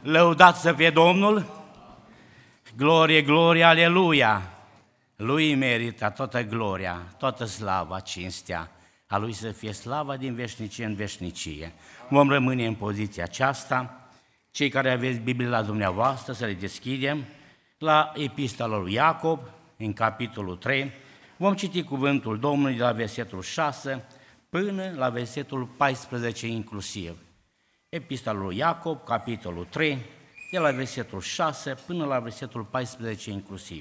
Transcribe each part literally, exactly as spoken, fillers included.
Lăudat să fie Domnul, glorie, glorie, aleluia! Lui merită toată gloria, toată slava, cinstea, a Lui să fie slava din veșnicie în veșnicie. Vom rămâne în poziția aceasta. Cei care aveți Biblia la dumneavoastră, să le deschidem la Epistola lui Iacob, în capitolul trei. Vom citi cuvântul Domnului de la versetul șase până la versetul paisprezece inclusiv. Epistola lui Iacob, capitolul trei, de la versetul șase până la versetul paisprezece inclusiv.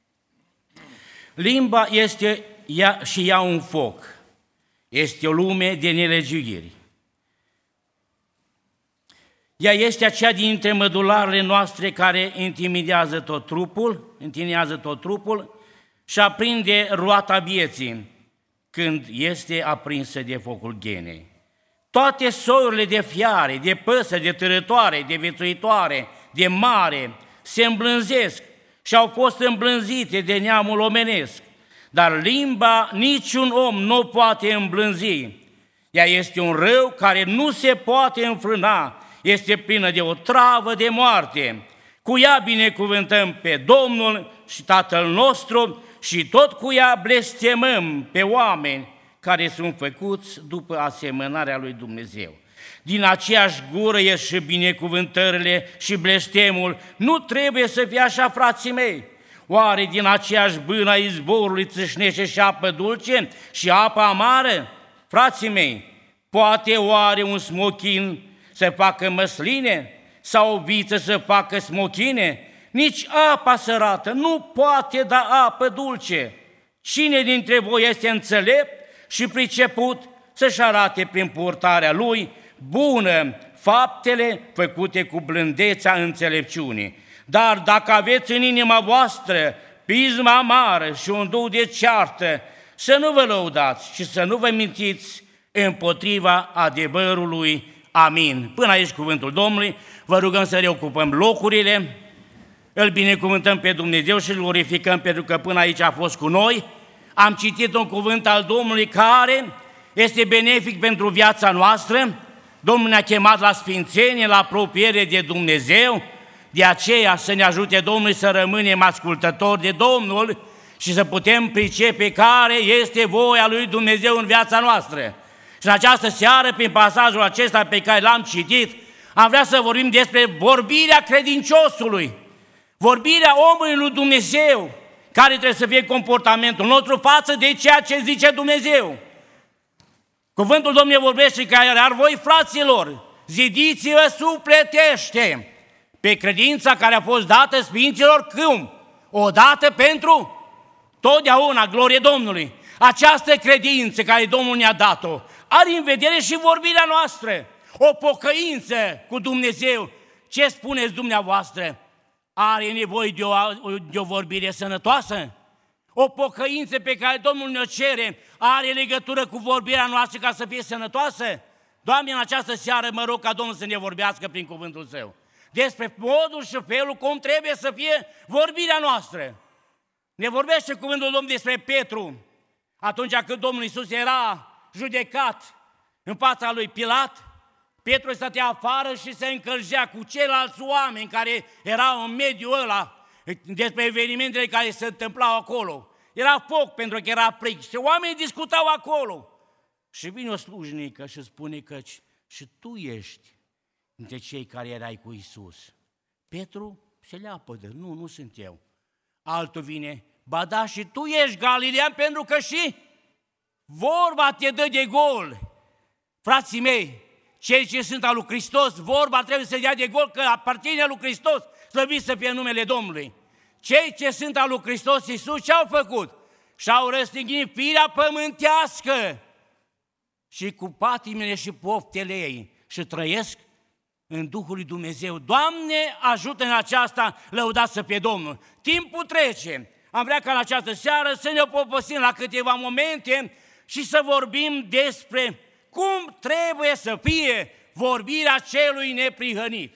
Limba este ea, și ea un foc, este o lume de nelegiuiri. Ea este aceea dintre mădularele noastre care intimidează tot trupul, intimidează tot trupul și aprinde roata vieții când este aprinsă de focul ghenei. Toate soiurile de fiare, de păsări, de târătoare, de viețuitoare, de mare, se îmblânzesc și au fost îmblânzite de neamul omenesc, dar limba niciun om nu poate îmblânzi. Ea este un râu care nu se poate înfrâna, este plină de o travă de moarte. Cu ea binecuvântăm pe Domnul și Tatăl nostru și tot cu ea blestemăm pe oameni care sunt făcuți după asemănarea lui Dumnezeu. Din aceeași gură ies și binecuvântările și blestemul. Nu trebuie să fie așa, frații mei. Oare din aceeași bână a izvorului țâșnește și apă dulce și apă amară? Frații mei, poate oare un smochin să facă măsline sau o viță să facă smochine? Nici apa sărată nu poate da apă dulce. Cine dintre voi este înțelept și priceput să-și arate prin purtarea lui bună faptele făcute cu blândețea înțelepciunii. Dar dacă aveți în inima voastră pisma amară și un duh de ceartă, să nu vă lăudați și să nu vă mințiți împotriva adevărului. Amin. Până aici cuvântul Domnului, vă rugăm să reocupăm locurile, îl binecuvântăm pe Dumnezeu și îl glorificăm pentru că până aici a fost cu noi. Am citit un cuvânt al Domnului care este benefic pentru viața noastră. Domnul ne-a chemat la sfințenie, la apropiere de Dumnezeu, de aceea să ne ajute Domnul să rămânem ascultători de Domnul și să putem pricepe care este voia lui Dumnezeu în viața noastră. Și în această seară, prin pasajul acesta pe care l-am citit, am vrea să vorbim despre vorbirea credinciosului, vorbirea omului lui Dumnezeu, care trebuie să fie comportamentul nostru față de ceea ce zice Dumnezeu. Cuvântul Domnului vorbește că ar voi, fraților, zidiți-vă sufletește pe credința care a fost dată sfinților cum? Odată pentru totdeauna, glorie Domnului. Această credință care Domnul ne-a dat-o are în vedere și vorbirea noastră, o pocăință cu Dumnezeu. Ce spuneți dumneavoastră? Are nevoie de o, de o vorbire sănătoasă? O pocăință pe care Domnul ne-o cere are legătură cu vorbirea noastră ca să fie sănătoasă? Doamne, în această seară mă rog ca Domnul să ne vorbească prin cuvântul Său despre modul și felul cum trebuie să fie vorbirea noastră. Ne vorbește cuvântul Domnului despre Petru, atunci când Domnul Iisus era judecat în fața lui Pilat. Petru stătea afară și se încălzea cu ceilalți oameni care erau în mediul ăla, despre evenimentele care se întâmplau acolo. Era foc pentru că era frig și oamenii discutau acolo. Și vine o slujnică și spune că și tu ești dintre cei care erai cu Iisus. Petru se leapădă, nu, nu sunt eu. Altul vine, ba da, și tu ești galilean pentru că și vorba te dă de gol. Frații mei, cei ce sunt al lui Hristos, vorba trebuie să dea de gol că aparține lui Hristos, slăvit să fie numele Domnului. Cei ce sunt al lui Hristos Iisus ce-au făcut? Și-au răstignit firea pământească și cu patimile și poftele ei și trăiesc în Duhul lui Dumnezeu. Doamne, ajută în aceasta, lăudați să fie Domnul. Timpul trece. Am vrea ca în această seară să ne poposim la câteva momente și să vorbim despre cum trebuie să fie vorbirea celui neprihănit.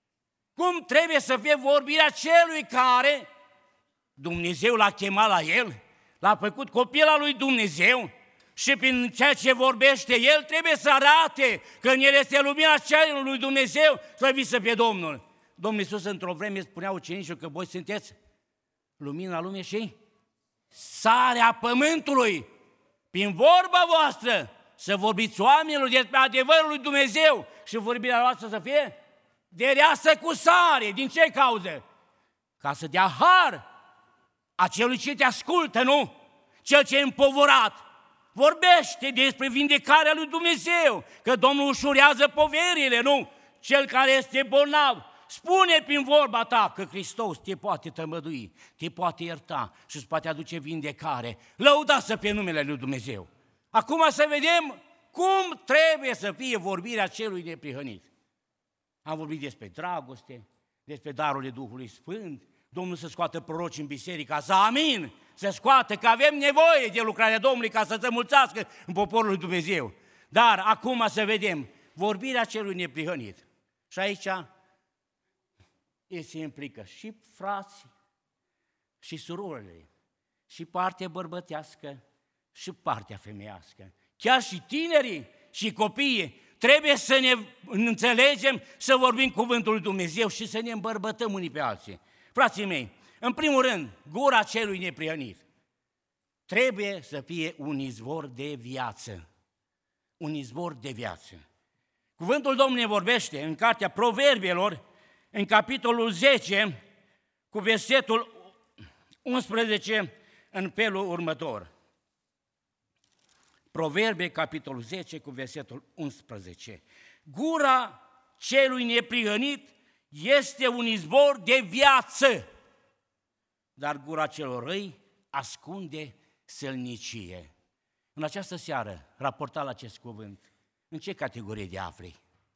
Cum trebuie să fie vorbirea celui care Dumnezeu l-a chemat la el, l-a făcut copil al lui Dumnezeu și prin ceea ce vorbește el trebuie să arate că în el este lumina celui lui Dumnezeu, slăvit să fie Domnul. Domnul Iisus într-o vreme spunea ucenicilor că voi sunteți lumina lumii și sarea pământului. Prin vorba voastră să vorbiți oamenilor despre adevărul lui Dumnezeu și vorbirea voastră să fie dereasă cu sare. Din ce cauză? Ca să dea har acelui ce te ascultă, nu? Cel ce e împovorat. Vorbește despre vindecarea lui Dumnezeu, că Domnul ușurează poverile, nu? Cel care este bolnav, spune prin vorba ta că Hristos te poate tămădui, te poate ierta și îți poate aduce vindecare. Lăudați-să pe numele lui Dumnezeu. Acum să vedem cum trebuie să fie vorbirea celui neprihănit. Am vorbit despre dragoste, despre darurile Duhului Sfânt, Domnul să scoată proroci în biserică, să amin, să scoată, că avem nevoie de lucrarea Domnului ca să se mulțească în poporul lui Dumnezeu. Dar acum să vedem vorbirea celui neprihănit. Și aici se implică și frații, și surorile, și partea bărbătească, și partea femeiască. Chiar și tinerii și copiii trebuie să ne înțelegem, să vorbim cuvântul lui Dumnezeu și să ne îmbărbătăm unii pe alții. Frații mei, în primul rând, gura celui neprihănit trebuie să fie un izvor de viață. Un izvor de viață. Cuvântul Domnului ne vorbește în cartea Proverbelor, în capitolul zece, cu versetul unsprezece, în felul următor. Proverbe, capitolul zece, cu versetul unsprezece. Gura celui neprihănit este un izvor de viață, dar gura celor răi ascunde sălnicie. În această seară, raportat la acest cuvânt, în ce categorie te afli?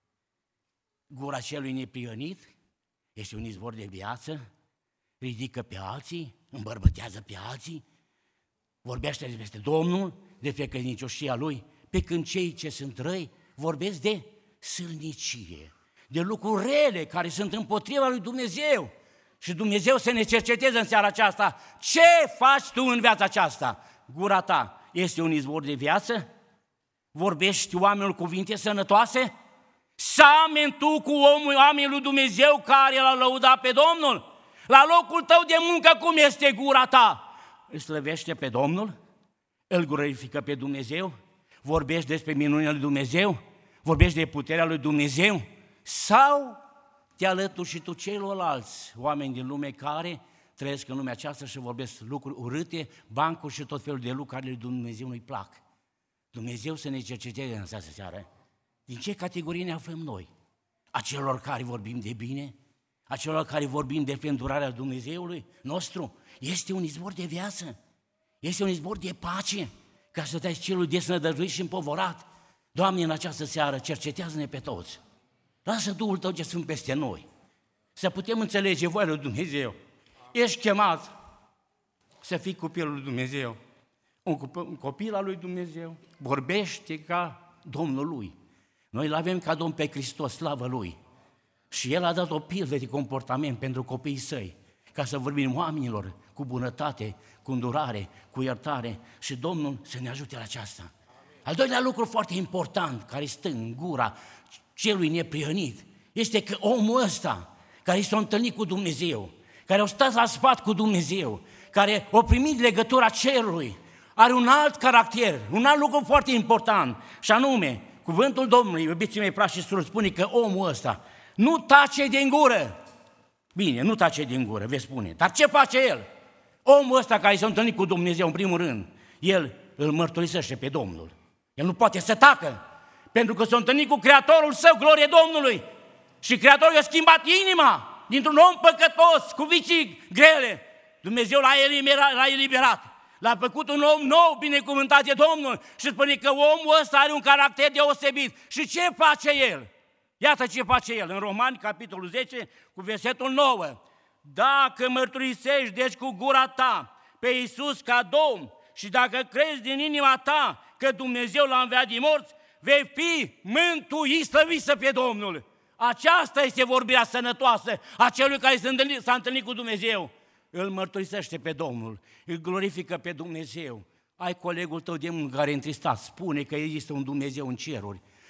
Gura celui neprihănit este un izvor de viață, ridică pe alții, îmbărbătează pe alții, vorbește despre Domnul, despre credincioșia Lui, pe când cei ce sunt răi vorbesc de sălnicie, de lucruri rele care sunt împotriva lui Dumnezeu. Și Dumnezeu să ne cerceteze în seara aceasta. Ce faci tu în viața aceasta? Gura ta este un izvor de viață? Vorbești oamenilor cuvinte sănătoase? Sameni tu cu omul, oamenii lui Dumnezeu care l-a lăudat pe Domnul? La locul tău de muncă cum este gura ta? Îl slăvește pe Domnul? Îl glorifică pe Dumnezeu? Vorbești despre minunile lui Dumnezeu? Vorbești de puterea lui Dumnezeu? Sau te alături și tu celorlalți oameni din lume care trăiesc în lumea aceasta și vorbesc lucruri urâte, bancuri și tot felul de lucruri care lui Dumnezeu nu-i plac? Dumnezeu să ne cerceteze în această seară. Din ce categorie ne aflăm noi? A celor care vorbim de bine? A celor care vorbim de îndurarea Dumnezeului nostru? Este un izvor de viață. Este un izvor de pace, ca să dai celul desnădăjduit și împovorat. Doamne, în această seară, cercetează-ne pe toți. Lasă Duhul Tău ce sunt peste noi, să putem înțelege voia lui Dumnezeu. Ești chemat să fii copilul lui Dumnezeu, un copil al lui Dumnezeu, vorbește ca Domnul lui. Noi îl avem ca Domn pe Hristos, slavă Lui. Și El a dat o pildă de comportament pentru copiii Săi, ca să vorbim oamenilor cu bunătate, cu îndurare, cu iertare și Domnul să ne ajute la aceasta. Al doilea lucru foarte important care stă în gura celui neprihănit este că omul ăsta care s-a întâlnit cu Dumnezeu, care a stat la sfat cu Dumnezeu, care a primit legătura cerului, are un alt caracter, un alt lucru foarte important și anume, cuvântul Domnului, iubiții mei, frați și surori, spune că omul ăsta nu tace din gură. Bine, nu tace din gură, veți spune, dar ce face el? Omul ăsta care s-a întâlnit cu Dumnezeu în primul rând, el îl mărturisește pe Domnul. El nu poate să tacă, pentru că s-a întâlnit cu Creatorul său, glorie Domnului. Și Creatorul i-a schimbat inima dintr-un om păcătos, cu vicii grele. Dumnezeu l-a eliberat, l-a eliberat. L-a făcut un om nou, binecuvântat de Domnul. Și spune că omul ăsta are un caracter deosebit. Și ce face el? Iată ce face el în Romani, capitolul zece, cu versetul nouă. Dacă mărturisești, deci cu gura ta, pe Iisus ca Domn, și dacă crezi din inima ta că Dumnezeu l-a înviat din morți, vei fi mântuit, slăviți pe Domnul. Aceasta este vorbirea sănătoasă a celui care s-a întâlnit, s-a întâlnit cu Dumnezeu. Îl mărturisește pe Domnul, îl glorifică pe Dumnezeu. Ai colegul tău de muncă care e întristat, spune că există un Dumnezeu în ceruri,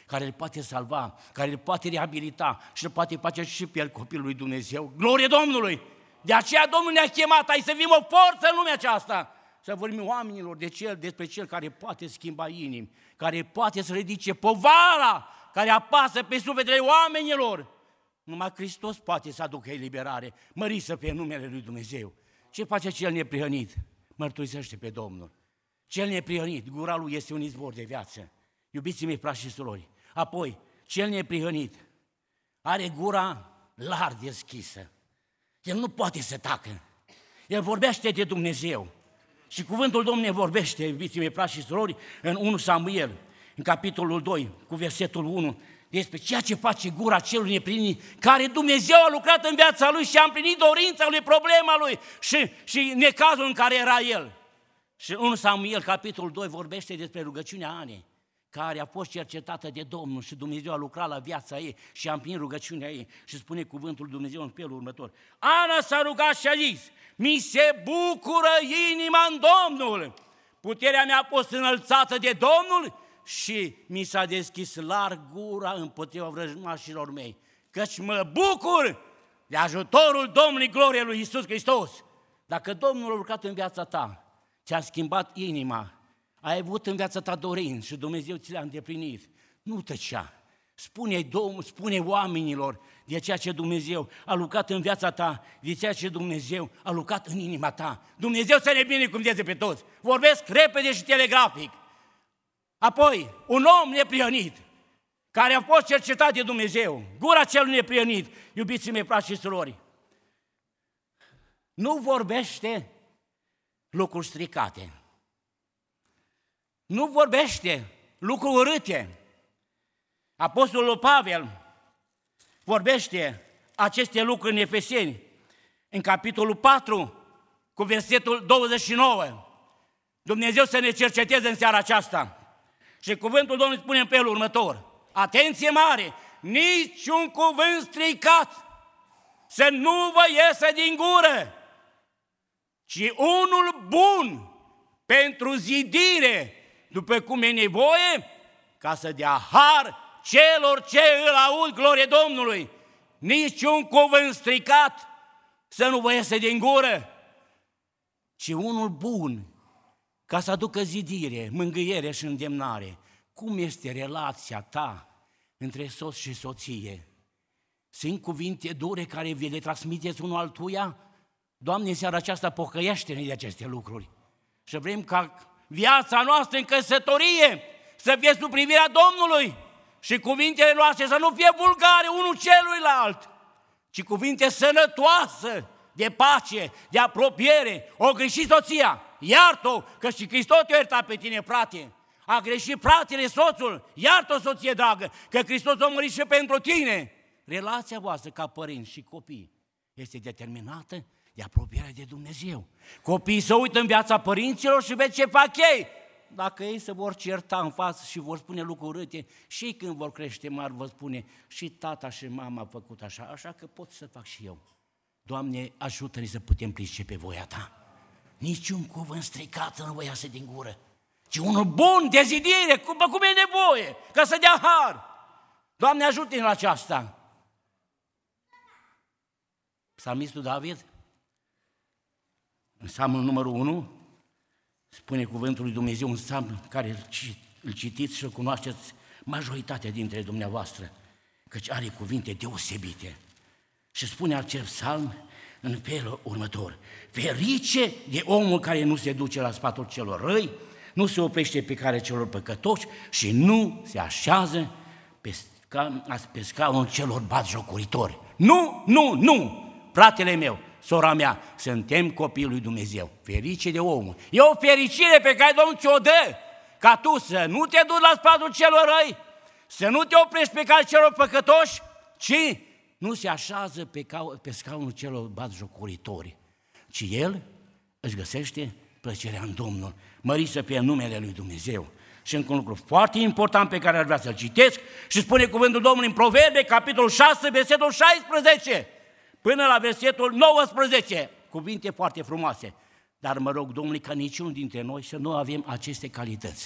care îl poate salva, care îl poate reabilita și îl poate face și pe el copilul lui Dumnezeu. Glorie Domnului! De aceea Domnul ne-a chemat, hai să fim o forță în lumea aceasta, să vorbim oamenilor de cel, despre cel care poate schimba inimi, care poate să ridice povara care apasă pe sufletele oamenilor. Numai Hristos poate să aducă eliberare, măriți pe numele lui Dumnezeu. Ce face cel neprihănit? Mărturisește pe Domnul. Cel neprihănit, gura lui este un izvor de viață. Iubiții mei, frați și surori. Apoi, cel neprihănit are gura larg deschisă. El nu poate să tacă. El vorbește de Dumnezeu. Și cuvântul Domnului vorbește, iubiții mei, frați și surori, în unu Samuel, în capitolul doi, cu versetul unu, despre ceea ce face gura celui neprihănit, care Dumnezeu a lucrat în viața lui și a împlinit dorința lui, problema lui și, și necazul în care era el. Și unu Samuel, capitolul doi, vorbește despre rugăciunea Anei, care a fost cercetată de Domnul și Dumnezeu a lucrat la viața ei și a împlinit rugăciunea ei. Și spune cuvântul Dumnezeu în felul următor. Ana s-a rugat și a zis, mi se bucură inima în Domnul, puterea mea a fost înălțată de Domnul și mi s-a deschis larg gura împotriva vrăjmașilor mei, căci mă bucur de ajutorul Domnului, glorie lui Iisus Hristos. Dacă Domnul a lucrat în viața ta, ți-a schimbat inima, ai avut în viața ta dorinți și Dumnezeu ți le-a îndeplinit, nu tăcea. Spune, Domnul, spune oamenilor de ceea ce Dumnezeu a lucrat în viața ta, de ceea ce Dumnezeu a lucrat în inima ta. Dumnezeu să ne binecuvânteze pe toți. Vorbesc repede și telegrafic. Apoi, un om neprihănit, care a fost cercetat de Dumnezeu, gura celui neprihănit, iubiții mei, frați și surori, nu vorbește lucruri stricate, nu vorbește lucruri urâte. Apostolul Pavel vorbește aceste lucruri în Efeseni, în capitolul patru, cu versetul douăzeci și nouă. Dumnezeu să ne cerceteze în seara aceasta. Și cuvântul Domnului spune în felul următor. Atenție mare! Niciun cuvânt stricat să nu vă iesă din gură, ci unul bun pentru zidire, după cum e nevoie, ca să dea har celor ce îl aud, glorie Domnului. Niciun cuvânt stricat să nu vă iese din gură, ci unul bun, ca să aducă zidire, mângâiere și îndemnare. Cum este relația ta între soț și soție? Sunt cuvinte dure care vi le transmiteți unul altuia? Doamne, în seara aceasta pocăiește-ne de aceste lucruri. Și vrem ca viața noastră în căsătorie să fie sub privirea Domnului și cuvintele noastre să nu fie vulgare unul celuilalt, ci cuvinte sănătoase, de pace, de apropiere. O greșit soția, iartă-o, că și Hristos te-a iertat pe tine, frate. A greșit fratele, soțul, iartă-o, soție dragă, că Hristos a murit și pentru tine. Relația voastră ca părinți și copii este determinată de apropierea de Dumnezeu. Copiii se uită în viața părinților și vede ce fac ei. Dacă ei se vor certa în față și vor spune lucruri urâte, și când vor crește mari vor spune și tata și mama a făcut așa, așa că pot să fac și eu. Doamne, ajută-ne să putem pricepe voia Ta. Niciun cuvânt stricat nu vă iasă din gură, ci unul bun de zidire, cum, cum e nevoie, ca să dea har. Doamne, ajută-ne la aceasta. Psalmistul David, în psalmul numărul unu, spune cuvântul lui Dumnezeu, un psalm care îl citiți și îl cunoașteți majoritatea dintre dumneavoastră, căci are cuvinte deosebite. Și spune acel psalm în felul următor: ferice de omul care nu se duce la sfatul celor răi, nu se oprește pe calea celor păcătoși și nu se așează pe, sca, pe scaunul celor batjocoritori. Nu, nu, nu! Fratele meu, sora mea, suntem copiii lui Dumnezeu. Ferice de omul. E o fericire pe care Domnul ți-o dă, ca tu să nu te duci la sfatul celor răi, să nu te oprești pe calea celor păcătoși, ci nu se așează pe, ca, pe scaunul celor batjocoritori, ci el își găsește plăcerea în Domnul. Măriți să fie numele lui Dumnezeu. Și încă un lucru foarte important pe care ar vrea să-l citesc și spune cuvântul Domnului în Proverbe, capitolul șase, versetul șaisprezece, până la versetul nouăsprezece, cuvinte foarte frumoase. Dar mă rog Domnului ca niciunul dintre noi să nu avem aceste calități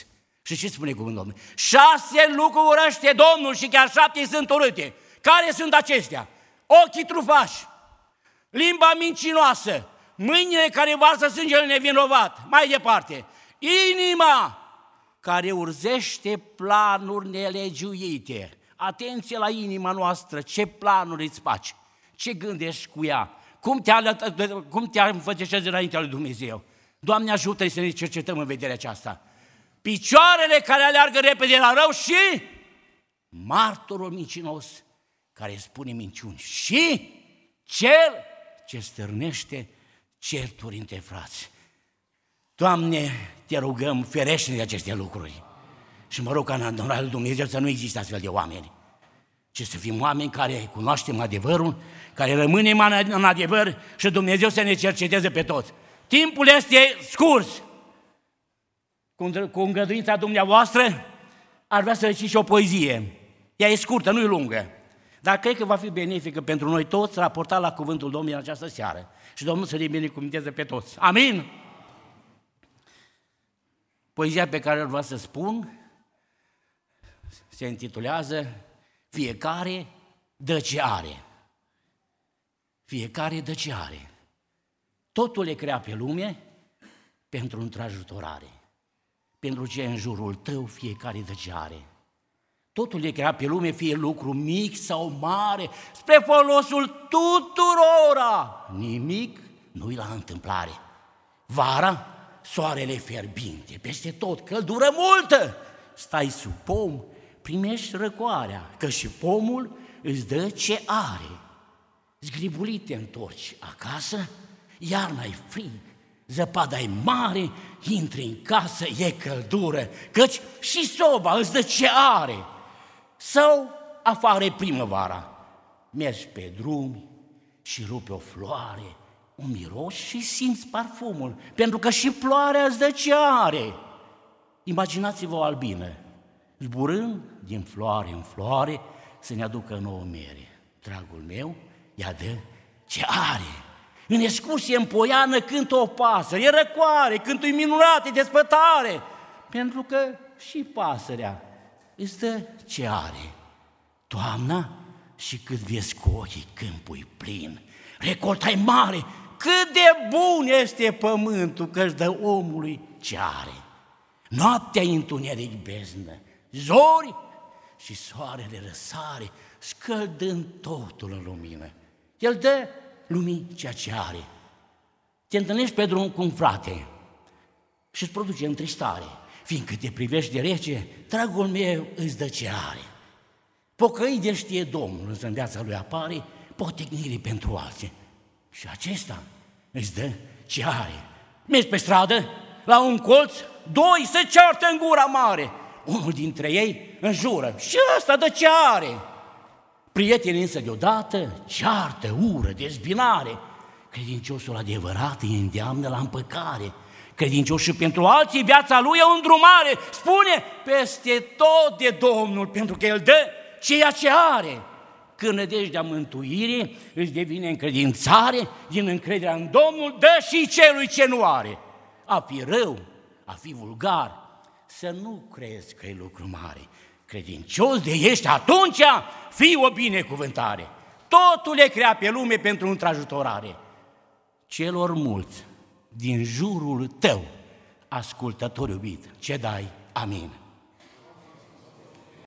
Și ce spune cuvântul Domnului? Șase lucruri urăște Domnul și chiar șapte sunt urâte. Care sunt acestea? Ochii trufași, limba mincinoasă, mâinile care varsă sângele nevinovat, mai departe, inima care urzește planuri nelegiuite. Atenție la inima noastră, ce planuri îți faci, ce gândești cu ea, cum te, cum te înfățișezi înaintea lui Dumnezeu. Doamne, ajută-i să ne cercetăm în vederea aceasta. Picioarele care aleargă repede la rău și martorul mincinos care spune minciuni și cel ce stârnește certuri între frați. Doamne, te rugăm, ferește-ne de aceste lucruri. Și mă rog ca în adorarea lui Dumnezeu să nu existe astfel de oameni, ci să fim oameni care cunoaștem adevărul, care rămânem în adevăr și Dumnezeu să ne cerceteze pe toți. Timpul este scurs. Cu îngăduința dumneavoastră, ar vrea să citi și o poezie. Ea e scurtă, nu e lungă, dar cred că va fi benefică pentru noi toți, raportat la cuvântul Domnului în această seară. Și Domnul să ne binecuvânteze pe toți. Amin? Poezia pe care vreau să spun se intitulează Fiecare dă ce are. Fiecare dă ce are. Totul le crea pe lume pentru întrajutorare. Pentru ce în jurul tău fiecare dă ce are. Totul le crea pe lume, fie lucru mic sau mare, spre folosul tuturora. Nimic nu-i la întâmplare. Vara, soarele fierbinte, peste tot, căldură multă. Stai sub pom, primești răcoarea, că și pomul îți dă ce are. Zgribulit te întorci acasă, iarna-i frig, zăpada-i mare, intri în casă, e căldură, căci și soba îți dă ce are. Sau afară e primăvara, mergi pe drum și rupe o floare, un miros și simți parfumul, pentru că și floarea îți dă ce are. Imaginați-vă o albină, zburând din floare în floare să ne aducă nouă mere. Dragul meu, ea dă ce are. În excursie în Poiană cântă o pasăre, e răcoare, cântul-i minunat, e despătare, pentru că și pasărea îți dă ce are. Toamna și cât vezi cu ochii câmpul plin, recolta-i mare, cât de bun este pământul că își dă omului ce are. Noaptea-i întuneric beznă, zori și soarele răsare, scăldând totul în lumină. El dă lumii ceea ce are. Te întâlnești pe drum cu un frate și îți produce întristare, fiindcă te privești de rece, dragul meu îți dă ce are. Pocăit de știe Domnul, însă în viața lui apare potignire pentru alții. Și acesta îți dă ce are. Mergi pe stradă, la un colț, doi se ceartă în gura mare. Unul dintre ei înjură și ăsta dă ce are. Prietenii însă deodată ceartă, ură, dezbinare. Credinciosul adevărat îi îndeamnă la împăcare. Credinciosul pentru alții viața lui e o îndrumare. Spune peste tot de Domnul, pentru că El dă ceea ce are. Când nădejdea mântuirii îți devine încredințare, din încrederea în Domnul dă și celui ce nu are. A fi rău, a fi vulgar, să nu crezi că e lucru mare. Credincios de ești, atunci fii o binecuvântare. Totul le crea pe lume pentru întrajutorare. Celor mulți din jurul tău, ascultător iubit, ce dai? Amin.